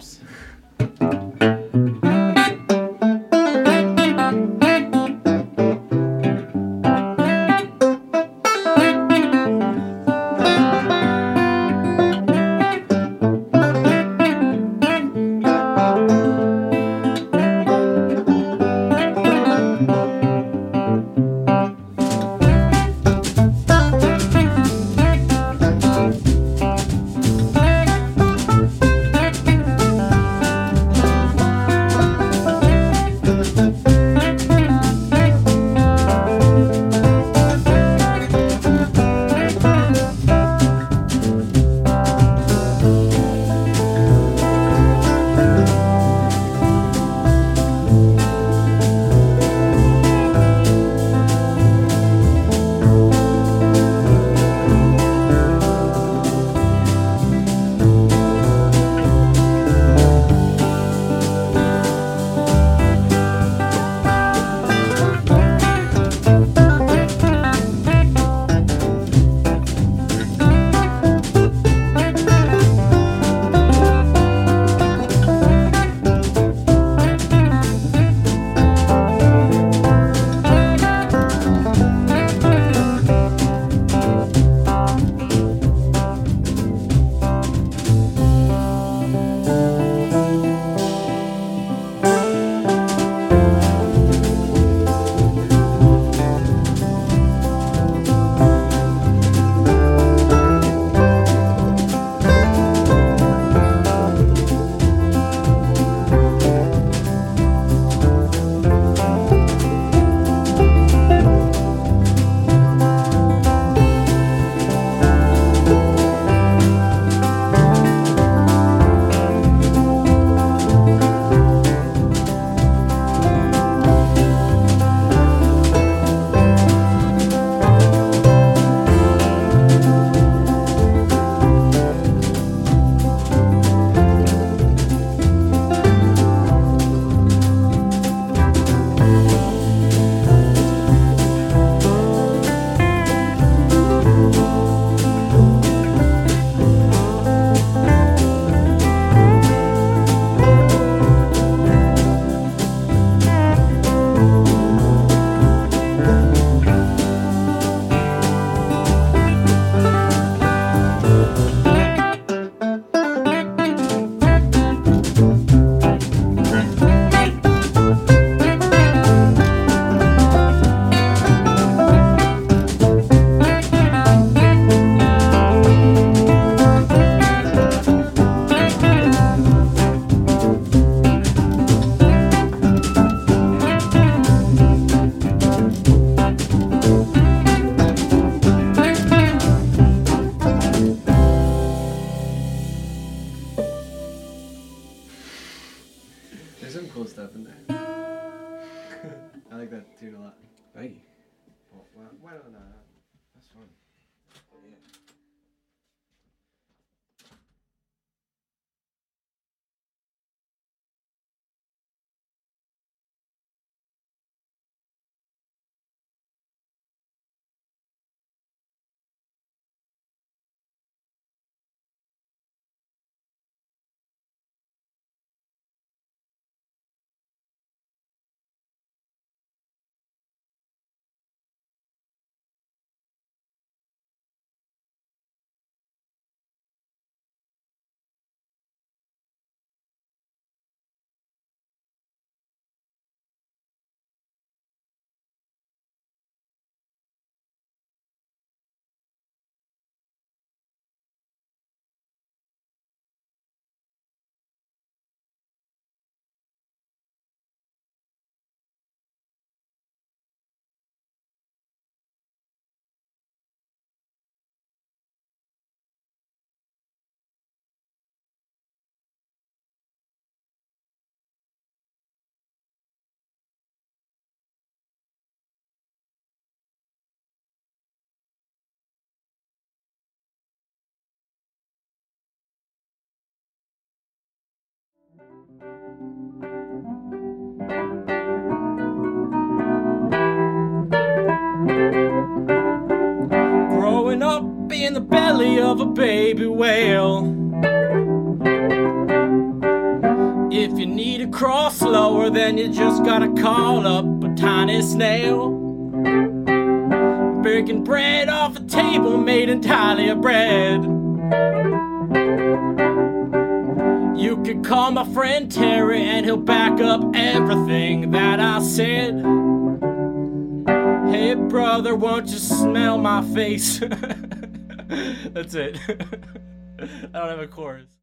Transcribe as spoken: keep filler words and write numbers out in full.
Oops. There's some cool stuff in there. I like that tune a lot. Thank you. Well, why, why don't I? That's fun. Yeah. Growing up in the belly of a baby whale, if you need to crawl slower, then you just gotta call up a tiny snail. Breaking bread off a table made entirely of bread. You could call my friend Terry and he'll back up everything that I said. Hey brother, won't you smell my face? That's it. I don't have a chorus.